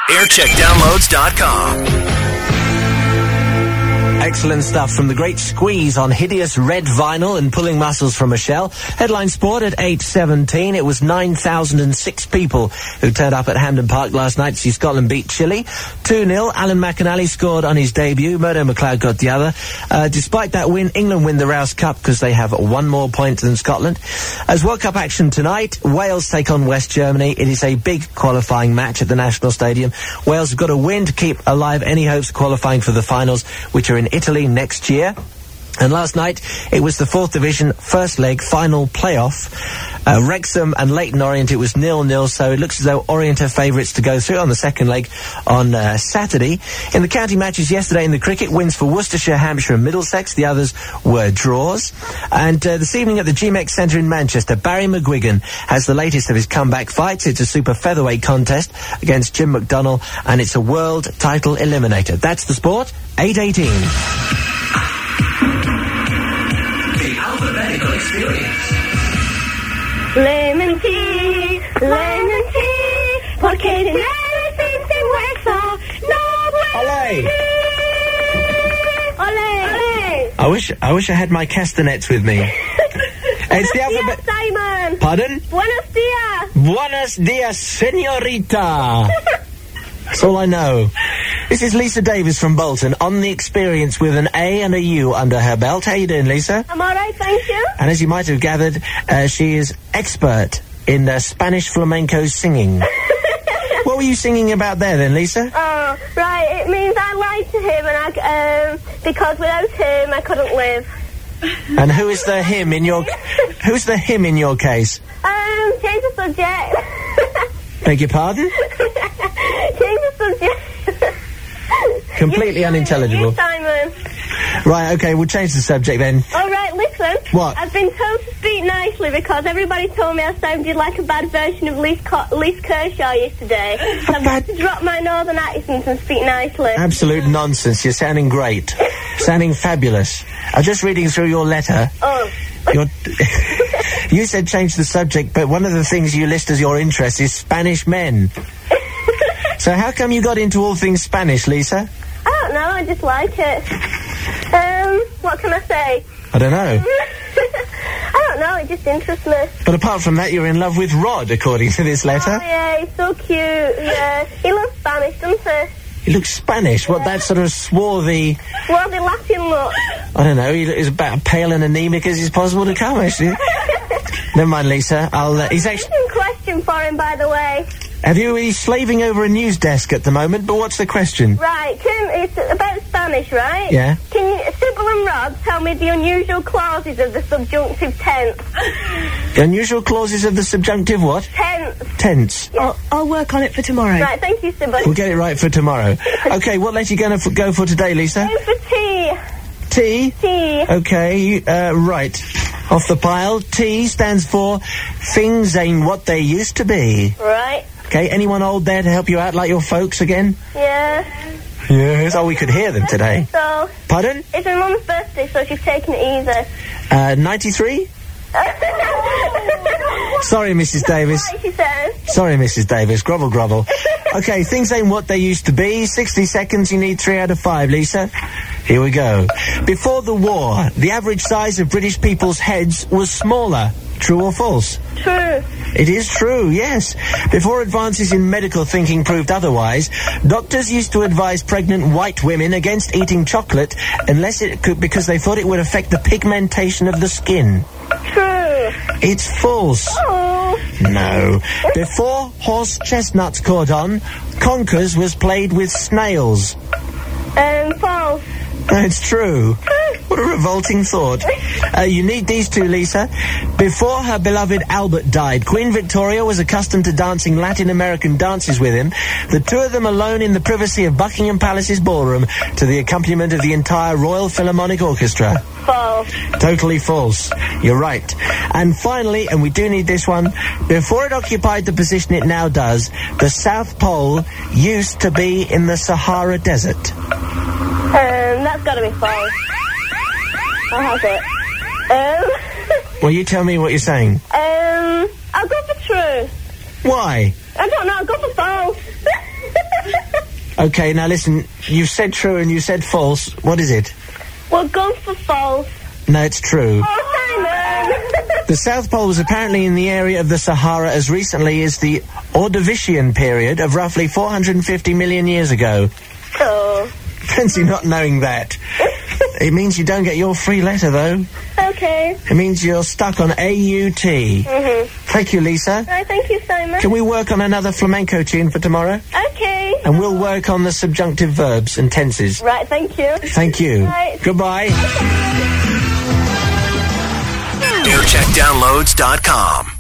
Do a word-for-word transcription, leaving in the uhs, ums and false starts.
aircheck downloads dot com. Excellent stuff from the Great Squeeze on hideous red vinyl and Pulling Muscles from a Shell. Headline Sport at eight seventeen. It was nine thousand six people who turned up at Hampden Park last night to see Scotland beat Chile. two nil. Alan McInally scored on his debut. Murdo McLeod got the other. Uh, despite that win, England win the Rouse Cup because they have one more point than Scotland. As World Cup action tonight, Wales take on West Germany. It is a big qualifying match at the National Stadium. Wales have got to win to keep alive any hopes of qualifying for the finals, which are in Italy next year. And last night, it was the fourth Division first leg final playoff. Uh, Wrexham and Leyton Orient, it was nil nil, so it looks as though Orient are favourites to go through on the second leg on uh, Saturday. In the county matches yesterday in the cricket, wins for Worcestershire, Hampshire and Middlesex. The others were draws. And uh, this evening at the G MEX Centre in Manchester, Barry McGuigan has the latest of his comeback fights. It's a super featherweight contest against Jim McDonnell, and it's a world title eliminator. That's the sport, eight eighteen. Alphabetical experience. Lemon tea, lemon tea, porque dinero sin hueso, no Ole! Ole! Ole! I wish I wish I had my castanets with me. It's the alphabet. Simon! Pardon? Buenos dias! Buenos dias, señorita! That's all I know. This is Lisa Davis from Bolton on the experience with an A and a U under her belt. How you doing, Lisa? I'm all right, thank you. And as you might have gathered, uh, she is expert in uh, Spanish flamenco singing. What were you singing about there then, Lisa? Oh, right, it means I lied to him and I, um, because without him I couldn't live. And who is the him in your... Who's the him in your case? Um, change the subject. Beg your pardon? Change the subject. Completely you, unintelligible. You, Simon. Right, okay, we'll change the subject then. All right, listen. What? I've been told to speak nicely because everybody told me I sounded like a bad version of Lise, Co- Lise Kershaw yesterday. So I've bad- got to drop my northern accent and speak nicely. Absolute nonsense. You're sounding great. Sounding fabulous. I'm just reading through your letter. Oh. You're you said change the subject, but one of the things you list as your interest is Spanish men. So how come you got into all things Spanish, Lisa? I don't know, I just like it. Um, what can I say? I don't know. I don't know, it just interests me. But apart from that, you're in love with Rod, according to this letter. Oh, yeah, he's so cute, yeah. He loves Spanish, doesn't he? He looks Spanish. What, that sort of swarthy... Swarthy Latin look. I don't know, he is about pale and anemic as is possible to come, actually. Never mind, Lisa. I'll... Uh, he's actually... I have a question for him, by the way. Have you... He's slaving over a news desk at the moment, but what's the question? Right, can, it's about Spanish, right? Yeah. Can you, Sybil and Rod, tell me the unusual clauses of the subjunctive tense? The unusual clauses of the subjunctive what? Tense. Tense. Yeah. I'll, I'll work on it for tomorrow. Right, thank you, Sybil. We'll get it right for tomorrow. Okay, what letter are you going to f- go for today, Lisa? Go for T. T? T. Okay, uh, right. Off the pile. T stands for things ain't what they used to be. Right. Okay, anyone old there to help you out like your folks again? Yeah. Yes. Oh, we could hear them today. So, Pardon? it's my mum's birthday, so she's taking it easy. Uh, ninety-three? Sorry, Missus Davis. Right, she says. Sorry, Missus Davis. Grovel, grovel. Okay, things ain't what they used to be. sixty seconds, you need three out of five, Lisa. Here we go. Before the war, the average size of British people's heads was smaller. True or false? True. It is true, yes. Before advances in medical thinking proved otherwise, doctors used to advise pregnant white women against eating chocolate unless it could, because they thought it would affect the pigmentation of the skin. True. It's false. Oh. No. Before horse chestnuts caught on, conkers was played with snails. Um, false. It's true. What a revolting thought. Uh, you need these two, Lisa. Before her beloved Albert died, Queen Victoria was accustomed to dancing Latin American dances with him, the two of them alone in the privacy of Buckingham Palace's ballroom, to the accompaniment of the entire Royal Philharmonic Orchestra. False. Totally false. You're right. And finally, and we do need this one, before it occupied the position it now does, the South Pole used to be in the Sahara Desert. Um, that's got to be false. I'll have it. Um... Well, you tell me what you're saying. Um, I'll go for true. Why? I don't know, I'll go for false. Okay, now listen, you said true and you said false. What is it? Well, go for false. No, it's true. Oh, Simon! The South Pole was apparently in the area of the Sahara as recently as the Ordovician period of roughly four hundred fifty million years ago. Oh. Fancy not knowing that. It means you don't get your free letter, though. Okay. It means you're stuck on A U T. Mm-hmm. Thank you, Lisa. Right, thank you, Simon. Can we work on another flamenco tune for tomorrow? Okay. And we'll work on the subjunctive verbs and tenses. Right, thank you. Thank you. Right. Goodbye. new check downloads dot com